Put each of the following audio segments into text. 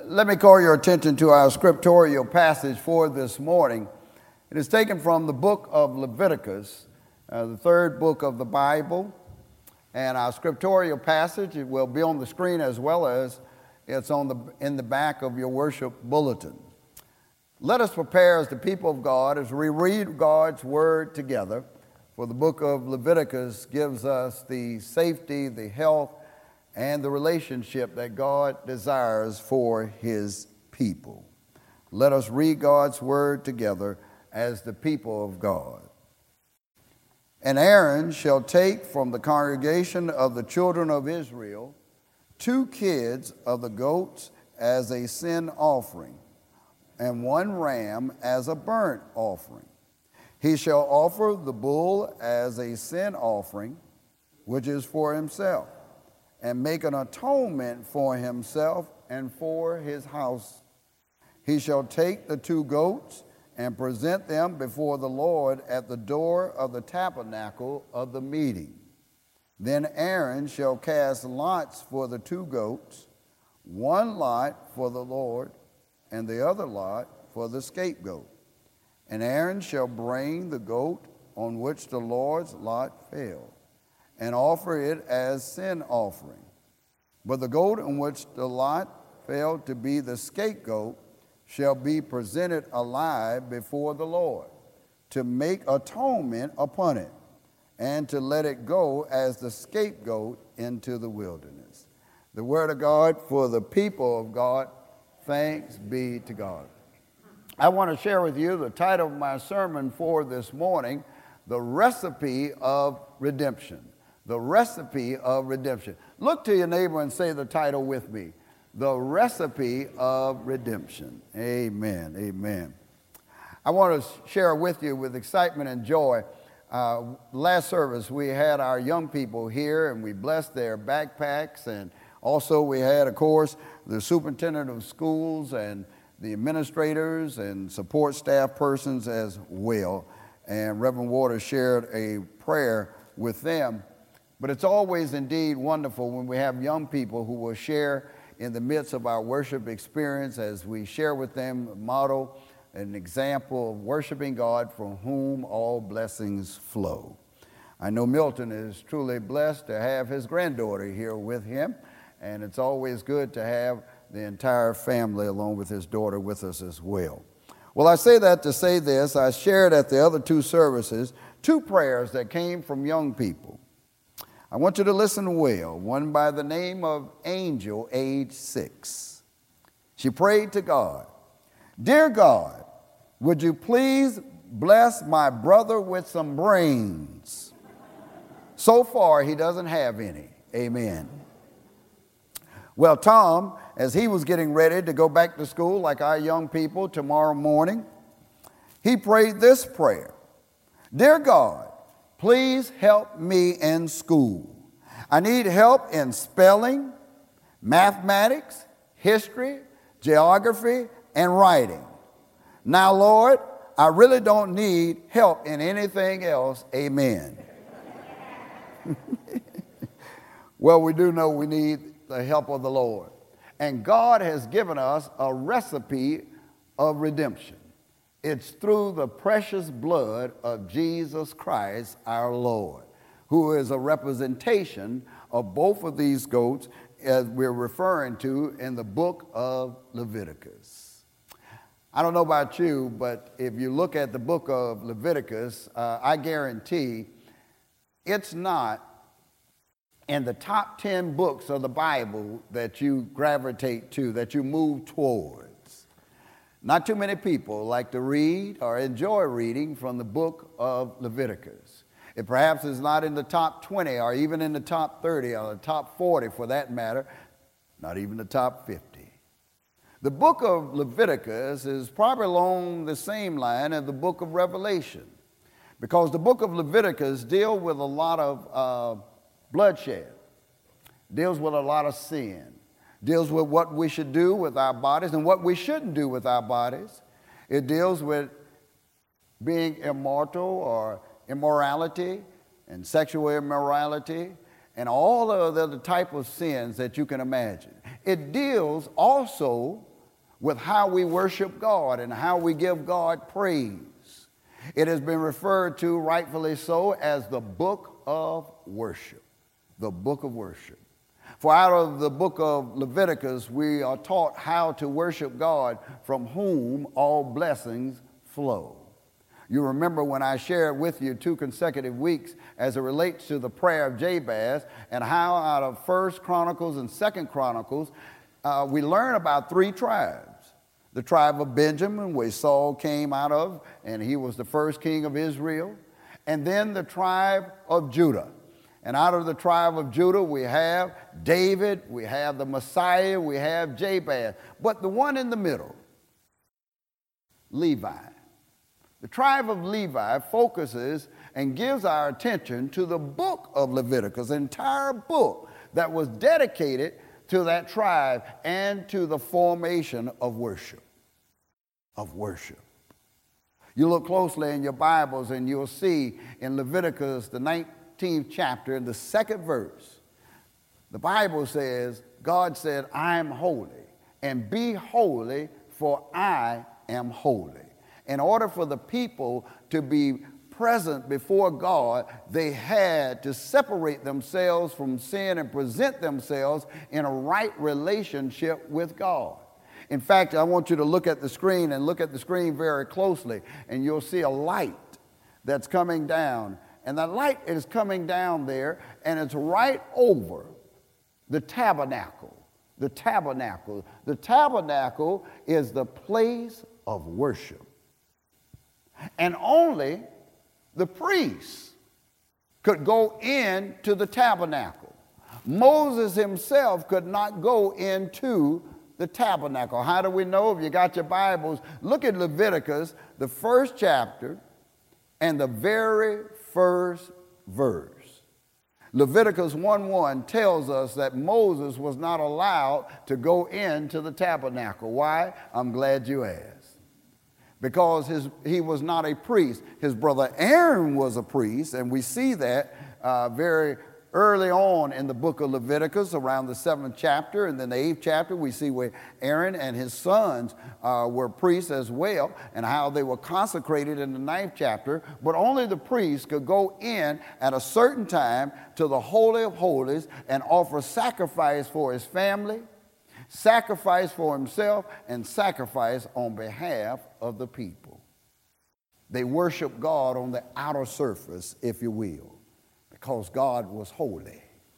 Let me call your attention to our scriptorial passage for this morning. It is taken from the book of Leviticus, the third book of the Bible. And our scriptorial passage, it will be on the screen as well as it's in the back of your worship bulletin. Let us prepare as the people of God as we read God's word together. For the book of Leviticus gives us the safety, the health, and the relationship that God desires for his people. Let us read God's word together as the people of God. And Aaron shall take from the congregation of the children of Israel 2 kids of the goats as a sin offering, and 1 ram as a burnt offering. He shall offer the bull as a sin offering, which is for himself, and make an atonement for himself and for his house. He shall take the 2 goats and present them before the Lord at the door of the tabernacle of the meeting. Then Aaron shall cast lots for the 2 goats, 1 lot for the Lord, and the other lot for the scapegoat. And Aaron shall bring the goat on which the Lord's lot fell, and offer it as sin offering. But the goat on which the lot fell to be the scapegoat shall be presented alive before the Lord, to make atonement upon it, and to let it go as the scapegoat into the wilderness. The word of God for the people of God. Thanks be to God. I want to share with you the title of my sermon for this morning, The Recipe of Redemption. The Recipe of Redemption. Look to your neighbor and say the title with me. The Recipe of Redemption. Amen. Amen. I want to share with you with excitement and joy. Last service, we had our young people here, and we blessed their backpacks. And also we had, of course, the superintendent of schools and the administrators and support staff persons as well. And Reverend Waters shared a prayer with them. But it's always indeed wonderful when we have young people who will share in the midst of our worship experience as we share with them a model, an example of worshiping God from whom all blessings flow. I know Milton is truly blessed to have his granddaughter here with him, and it's always good to have the entire family along with his daughter with us as well. Well, I say that to say this. I shared at the other 2 services 2 prayers that came from young people. I want you to listen well. One by the name of Angel, age 6. She prayed to God, "Dear God, would you please bless my brother with some brains? So far, he doesn't have any. Amen." Well, Tom, as he was getting ready to go back to school like our young people tomorrow morning, he prayed this prayer. "Dear God, please help me in school. I need help in spelling, mathematics, history, geography, and writing. Now, Lord, I really don't need help in anything else. Amen." Well, we do know we need the help of the Lord. And God has given us a recipe of redemption. It's through the precious blood of Jesus Christ, our Lord, who is a representation of both of these goats as we're referring to in the book of Leviticus. I don't know about you, but if you look at the book of Leviticus, I guarantee it's not in the top 10 books of the Bible that you gravitate to, that you move towards. Not too many people like to read or enjoy reading from the book of Leviticus. It perhaps is not in the top 20 or even in the top 30 or the top 40 for that matter, not even the top 50. The book of Leviticus is probably along the same line as the book of Revelation, because the book of Leviticus deals with a lot of bloodshed, deals with a lot of sin, deals with what we should do with our bodies and what we shouldn't do with our bodies. It deals with being immortal or immorality and sexual immorality and all of the type of sins that you can imagine. It deals also with how we worship God and how we give God praise. It has been referred to, rightfully so, as the book of worship. The book of worship. For out of the book of Leviticus, we are taught how to worship God, from whom all blessings flow. You remember when I shared with you 2 consecutive weeks as it relates to the prayer of Jabez, and how out of 1 Chronicles and 2 Chronicles, we learn about 3 tribes. The tribe of Benjamin, where Saul came out of, and he was the first king of Israel. And then the tribe of Judah. And out of the tribe of Judah, we have David, we have the Messiah, we have Jabez. But the one in the middle, Levi. The tribe of Levi focuses and gives our attention to the book of Leviticus, an entire book that was dedicated to that tribe and to the formation of worship. You look closely in your Bibles and you'll see in Leviticus, the 19th chapter, in the 2nd verse, the Bible says, God said, I am holy, and be holy, for I am holy. In order for the people to be present before God, they had to separate themselves from sin and present themselves in a right relationship with God. In fact, I want you to look at the screen, and look at the screen very closely, and you'll see a light that's coming down. And that light is coming down there, and it's right over the tabernacle. The tabernacle. The tabernacle is the place of worship. And only the priests could go into the tabernacle. Moses himself could not go into the tabernacle. How do we know? If you got your Bibles, look at Leviticus, the 1st chapter, and the very first verse. Leviticus 1:1 tells us that Moses was not allowed to go into the tabernacle. Why? I'm glad you asked. Because he was not a priest. His brother Aaron was a priest, and we see that very early on in the book of Leviticus, around the 7th chapter, and then the 8th chapter, we see where Aaron and his sons were priests as well, and how they were consecrated in the 9th chapter. But only the priest could go in at a certain time to the Holy of Holies and offer sacrifice for his family, sacrifice for himself, and sacrifice on behalf of the people. They worship God on the outer surface, if you will, because God was holy.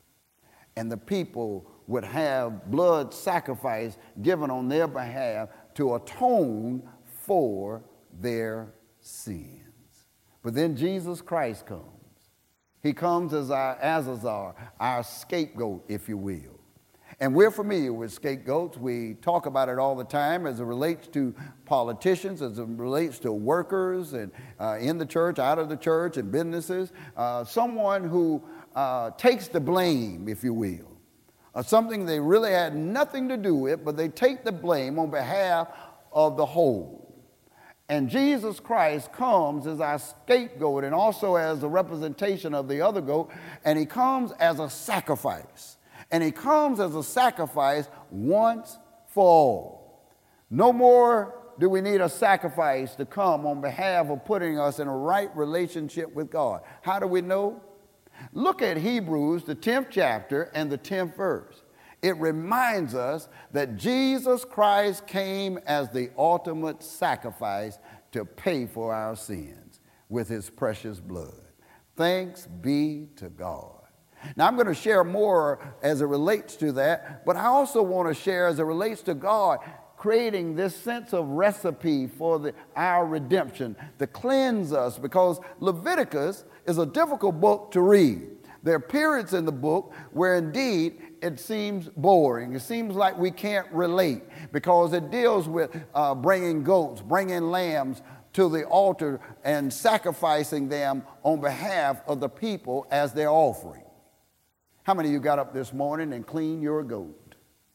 And the people would have blood sacrifice given on their behalf to atone for their sins. But then Jesus Christ comes. He comes as our Azazar, our scapegoat, if you will. And we're familiar with scapegoats. We talk about it all the time as it relates to politicians, as it relates to workers, and in the church, out of the church, and businesses. Someone who takes the blame, if you will, of something they really had nothing to do with, but they take the blame on behalf of the whole. And Jesus Christ comes as our scapegoat and also as a representation of the other goat, and he comes as a sacrifice. And he comes as a sacrifice once for all. No more do we need a sacrifice to come on behalf of putting us in a right relationship with God. How do we know? Look at Hebrews, the 10th chapter and the 10th verse. It reminds us that Jesus Christ came as the ultimate sacrifice to pay for our sins with his precious blood. Thanks be to God. Now, I'm going to share more as it relates to that, but I also want to share as it relates to God creating this sense of recipe for our redemption to cleanse us, because Leviticus is a difficult book to read. There are periods in the book where indeed it seems boring. It seems like we can't relate, because it deals with bringing goats, bringing lambs to the altar and sacrificing them on behalf of the people as their offering. How many of you got up this morning and cleaned your goat?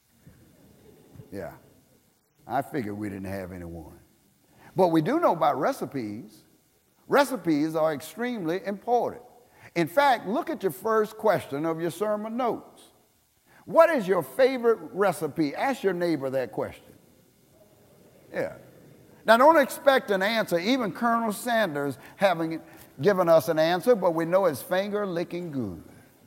Yeah, I figured we didn't have anyone. But we do know about recipes. Recipes are extremely important. In fact, look at your first question of your sermon notes. What is your favorite recipe? Ask your neighbor that question. Yeah. Now, don't expect an answer. Even Colonel Sanders having given us an answer, but we know it's finger-licking good.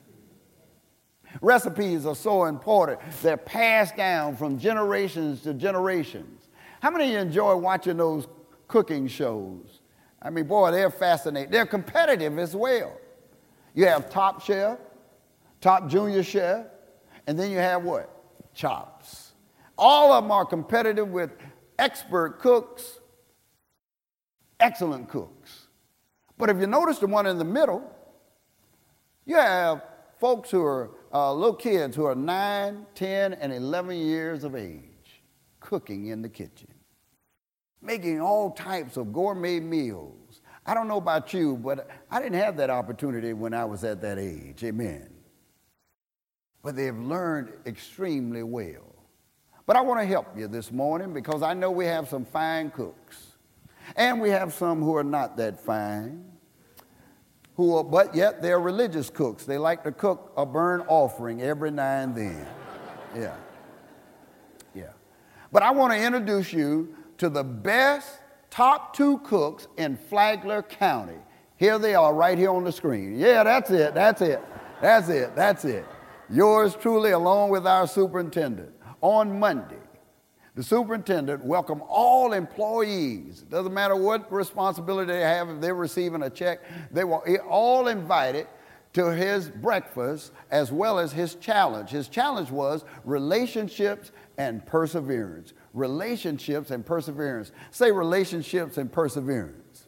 Recipes are so important. They're passed down from generations to generations. How many of you enjoy watching those cooking shows? I mean, boy, they're fascinating. They're competitive as well. You have Top Chef, Top Junior Chef, and then you have what? Chops. All of them are competitive with expert cooks, excellent cooks. But if you notice the one in the middle, you have folks who are little kids who are 9, 10, and 11 years of age cooking in the kitchen, making all types of gourmet meals. I don't know about you, but I didn't have that opportunity when I was at that age. Amen. But they've learned extremely well. But I want to help you this morning because I know we have some fine cooks. And we have some who are not that fine, but yet they're religious cooks. They like to cook a burnt offering every now and then. Yeah. Yeah. But I want to introduce you to the best top 2 cooks in Flagler County. Here they are right here on the screen. Yeah, that's it. That's it. That's it. That's it. Yours truly, along with our superintendent. On Monday, the superintendent welcomed all employees. It doesn't matter what responsibility they have, if they're receiving a check, they were all invited to his breakfast as well as his challenge. His challenge was relationships and perseverance. Relationships and perseverance. Say relationships and perseverance.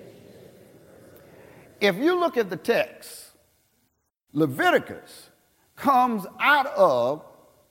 If you look at the text, Leviticus comes out of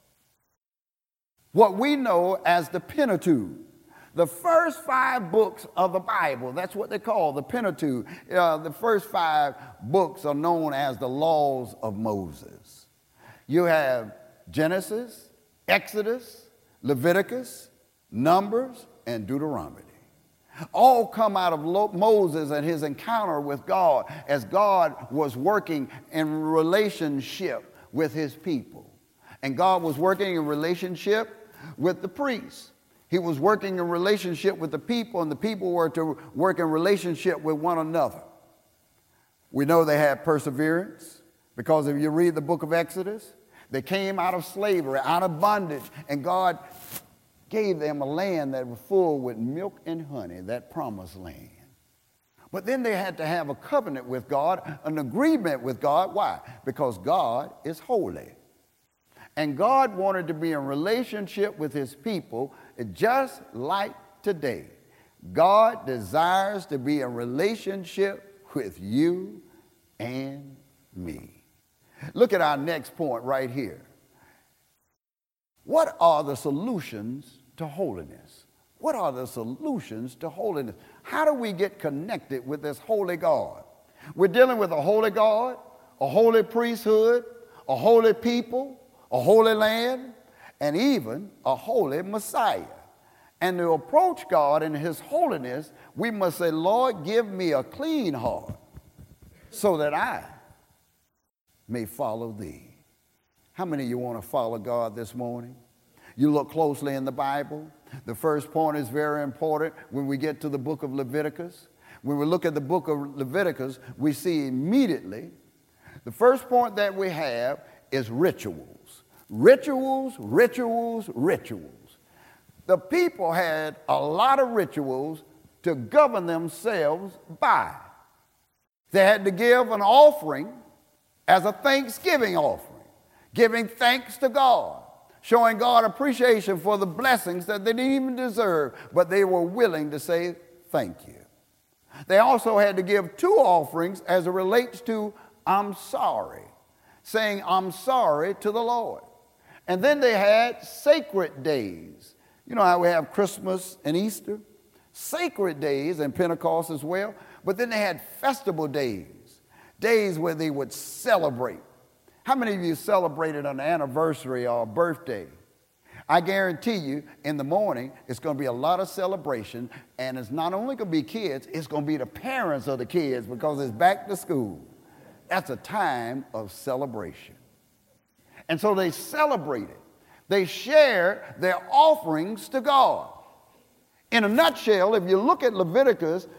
what we know as the Pentateuch. The first 5 books of the Bible, that's what they call the Pentateuch. The first 5 books are known as the laws of Moses. You have Genesis, Exodus, Leviticus, Numbers, and Deuteronomy. All come out of Moses and his encounter with God as God was working in relationship with his people. And God was working in relationship with the priests. He was working in relationship with the people, and the people were to work in relationship with one another. We know they had perseverance because if you read the book of Exodus, they came out of slavery, out of bondage, and God gave them a land that was full with milk and honey, that promised land. But then they had to have a covenant with God, an agreement with God. Why? Because God is holy. And God wanted to be in relationship with his people just like today. God desires to be in relationship with you and me. Look at our next point right here. What are the solutions to holiness? What are the solutions to holiness? How do we get connected with this holy God? We're dealing with a holy God, a holy priesthood, a holy people, a holy land, and even a holy Messiah. And to approach God in his holiness, we must say, Lord, give me a clean heart so that I may follow thee. How many of you want to follow God this morning? You look closely in the Bible. The first point is very important when we get to the book of Leviticus. When we look at the book of Leviticus, we see immediately the first point that we have is rituals. Rituals, rituals, rituals. The people had a lot of rituals to govern themselves by. They had to give an offering as a thanksgiving offering, giving thanks to God, showing God appreciation for the blessings that they didn't even deserve, but they were willing to say thank you. They also had to give 2 offerings as it relates to I'm sorry, saying I'm sorry to the Lord. And then they had sacred days. You know how we have Christmas and Easter? Sacred days and Pentecost as well. But then they had festival days, days where they would celebrate. How many of you celebrated an anniversary or a birthday? I guarantee you in the morning it's going to be a lot of celebration, and it's not only going to be kids, it's going to be the parents of the kids because it's back to school. That's a time of celebration. And so they celebrated. They shared their offerings to God. In a nutshell, if you look at Leviticus,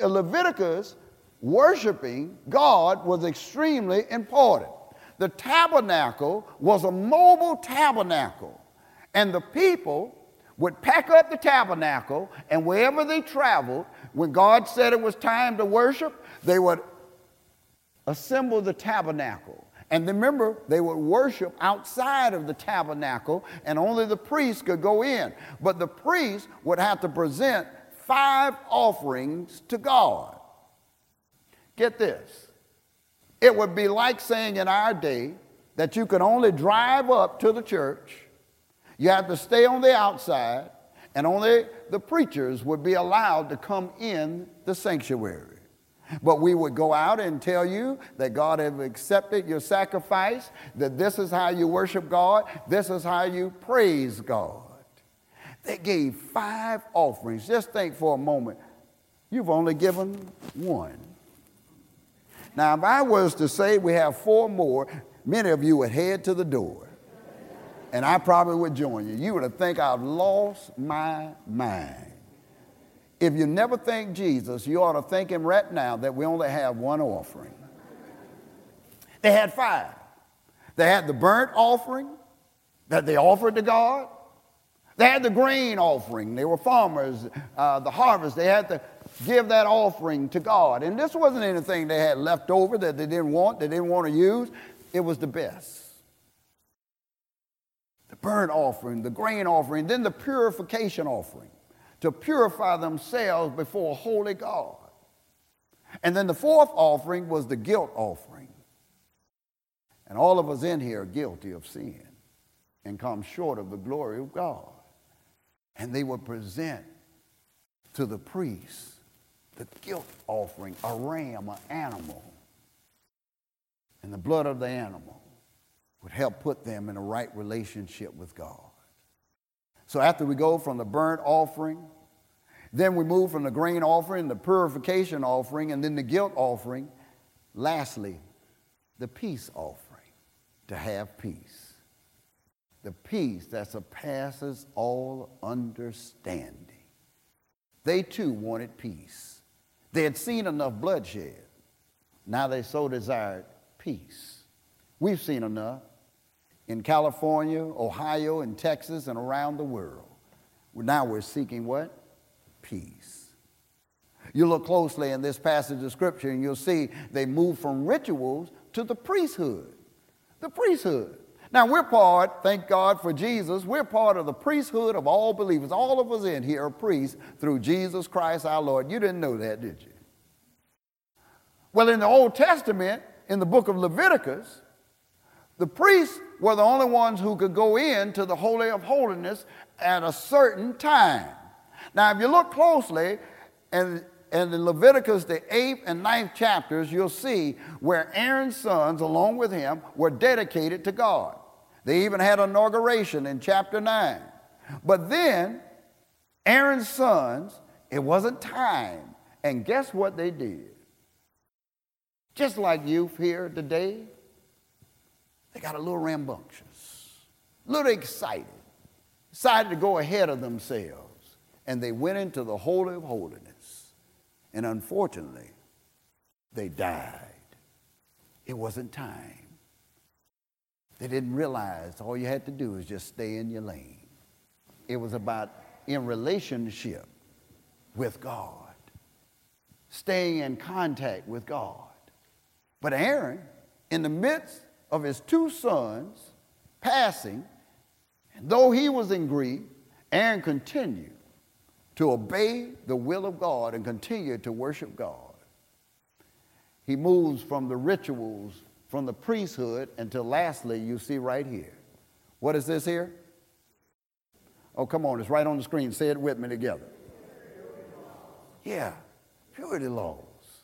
worshiping God was extremely important. The tabernacle was a mobile tabernacle, and the people would pack up the tabernacle, and wherever they traveled, when God said it was time to worship, they would assemble the tabernacle. And remember, they would worship outside of the tabernacle, and only the priest could go in. But the priest would have to present 5 offerings to God. Get this. It would be like saying in our day that you could only drive up to the church, you have to stay on the outside, and only the preachers would be allowed to come in the sanctuary. But we would go out and tell you that God has accepted your sacrifice, that this is how you worship God, this is how you praise God. They gave 5 offerings. Just think for a moment, you've only given 1. Now, if I was to say we have 4 more, many of you would head to the door, and I probably would join you. You would think I've lost my mind. If you never thank Jesus, you ought to thank him right now that we only have 1 offering. They had 5. They had the burnt offering that they offered to God. They had the grain offering. They were farmers, the harvest. They had to give that offering to God. And this wasn't anything they had left over that they didn't want to use. It was the best. The burnt offering, the grain offering, then the purification offering, to purify themselves before a holy God. And then the 4th offering was the guilt offering. And all of us in here are guilty of sin and come short of the glory of God. And they would present to the priest the guilt offering, a ram, an animal. And the blood of the animal would help put them in a right relationship with God. So after we go from the burnt offering, then we move from the grain offering, the purification offering, and then the guilt offering. Lastly, the peace offering, to have peace. The peace that surpasses all understanding. They too wanted peace. They had seen enough bloodshed. Now they so desired peace. We've seen enough in California, Ohio, and Texas, and around the world. Now we're seeking what? Peace. You look closely in this passage of Scripture and you'll see they move from rituals to the priesthood. The priesthood. Now we're part, thank God for Jesus, we're part of the priesthood of all believers. All of us in here are priests through Jesus Christ our Lord. You didn't know that, did you? Well, in the Old Testament, in the book of Leviticus, the priests were the only ones who could go into the Holy of Holiness at a certain time. Now, if you look closely, and in Leviticus, the 8th and 9th chapters, you'll see where Aaron's sons, along with him, were dedicated to God. They even had an inauguration in chapter 9. But then, Aaron's sons, it wasn't time. And guess what they did? Just like youth here today, they got a little rambunctious, a little excited, decided to go ahead of themselves, and they went into the Holy of Holiness. And unfortunately, they died. It wasn't time. They didn't realize all you had to do is just stay in your lane. It was about in relationship with God, staying in contact with God. But Aaron, in the midst of his 2 sons passing, and though he was in grief, Aaron continued to obey the will of God and continue to worship God. He moves from the rituals, from the priesthood, until lastly, you see right here. What is this here? Oh, come on, it's right on the screen. Say it with me together. Yeah, purity laws.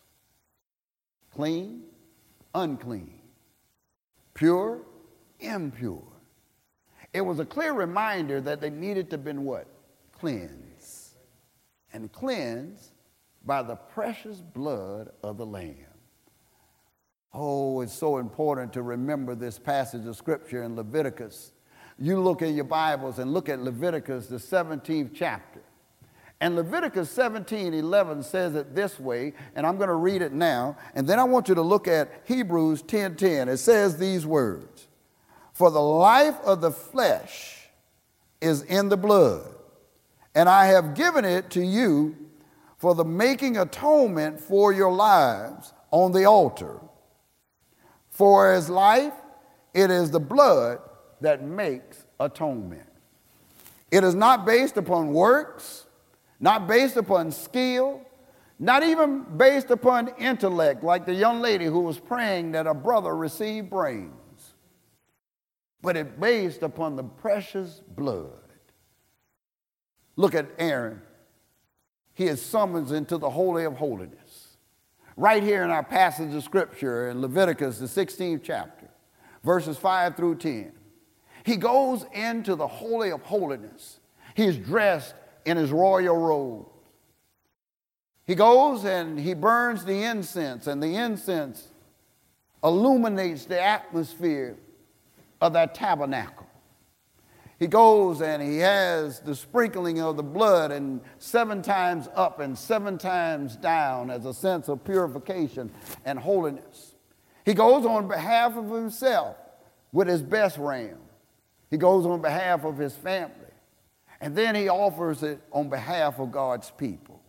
Clean, unclean. Pure, impure. It was a clear reminder that they needed to be what? Cleansed. And cleansed by the precious blood of the Lamb. Oh, it's so important to remember this passage of Scripture in Leviticus. You look at your Bibles and look at Leviticus, the 17th chapter. And Leviticus 17:11 says it this way, and I'm going to read it now, and then I want you to look at Hebrews 10:10. It says these words, "For the life of the flesh is in the blood, and I have given it to you for the making atonement for your lives on the altar. For as life, it is the blood that makes atonement." It is not based upon works, not based upon skill, not even based upon intellect, like the young lady who was praying that her brother receive brains, but it's based upon the precious blood. Look at Aaron. He is summoned into the Holy of Holiness. Right here in our passage of Scripture in Leviticus, the 16th chapter, verses 5 through 10. He goes into the Holy of Holiness. He is dressed in his royal robe. He goes and he burns the incense, and the incense illuminates the atmosphere of that tabernacle. He goes and he has the sprinkling of the blood, and 7 times up and 7 times down as a sense of purification and holiness. He goes on behalf of himself with his best ram. He goes on behalf of his family. And then he offers it on behalf of God's people.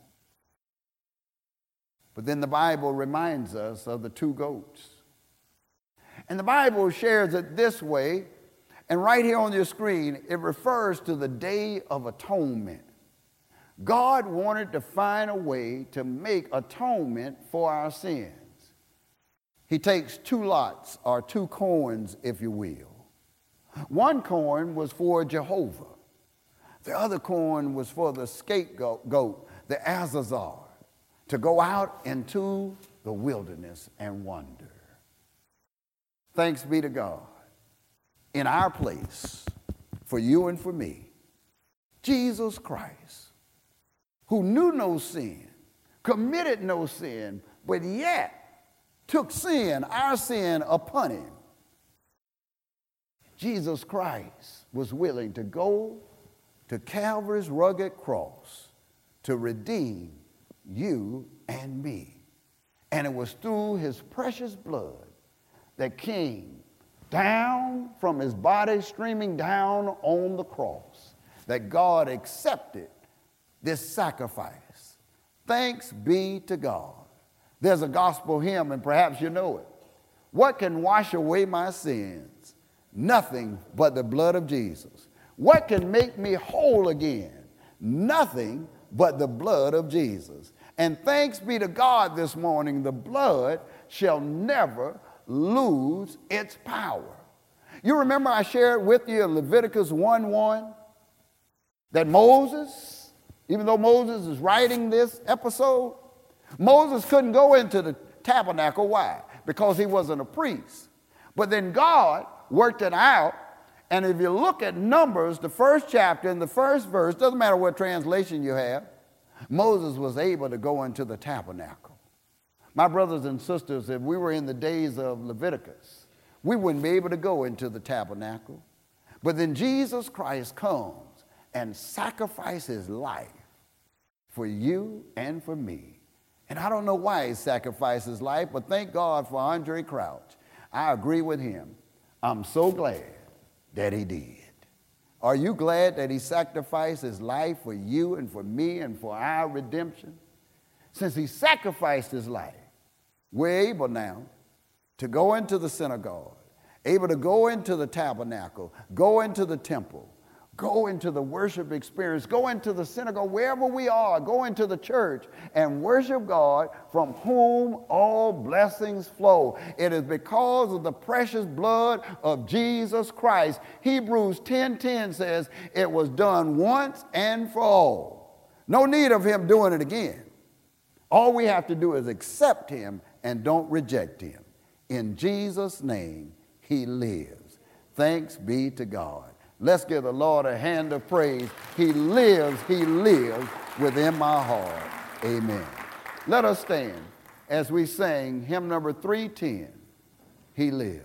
But then the Bible reminds us of the 2 goats. And the Bible shares it this way, and right here on your screen, it refers to the Day of Atonement. God wanted to find a way to make atonement for our sins. He takes 2 lots, or 2 coins, if you will. One coin was for Jehovah. The other coin was for the scapegoat, the Azazel, to go out into the wilderness and wander. Thanks be to God. In our place, for you and for me, Jesus Christ, who knew no sin, committed no sin, but yet took sin, our sin, upon him. Jesus Christ was willing to go to Calvary's rugged cross to redeem you and me. And it was through his precious blood that came down from his body, streaming down on the cross, that God accepted this sacrifice. Thanks be to God. There's a gospel hymn, and perhaps you know it. What can wash away my sins? Nothing but the blood of Jesus. What can make me whole again? Nothing but the blood of Jesus. And thanks be to God this morning, the blood shall never lose its power. You remember I shared with you in Leviticus 1:1 that Moses, even though Moses is writing this episode, Moses couldn't go into the tabernacle. Why? Because he wasn't a priest. But then God worked it out. And if you look at Numbers, the 1st chapter and the 1st verse, doesn't matter what translation you have, Moses was able to go into the tabernacle. My brothers and sisters, if we were in the days of Leviticus, we wouldn't be able to go into the tabernacle. But then Jesus Christ comes and sacrifices his life for you and for me. And I don't know why he sacrificed his life, but thank God for Andre Crouch. I agree with him. I'm so glad that he did. Are you glad that he sacrificed his life for you and for me and for our redemption? Since he sacrificed his life, we're able now to go into the synagogue, able to go into the tabernacle, go into the temple, go into the worship experience, go into the synagogue, wherever we are, go into the church and worship God, from whom all blessings flow. It is because of the precious blood of Jesus Christ. Hebrews 10:10 says it was done once and for all. No need of him doing it again. All we have to do is accept him and don't reject him. In Jesus' name, he lives. Thanks be to God. Let's give the Lord a hand of praise. He lives within my heart. Amen. Let us stand as we sing hymn number 310, He Lives.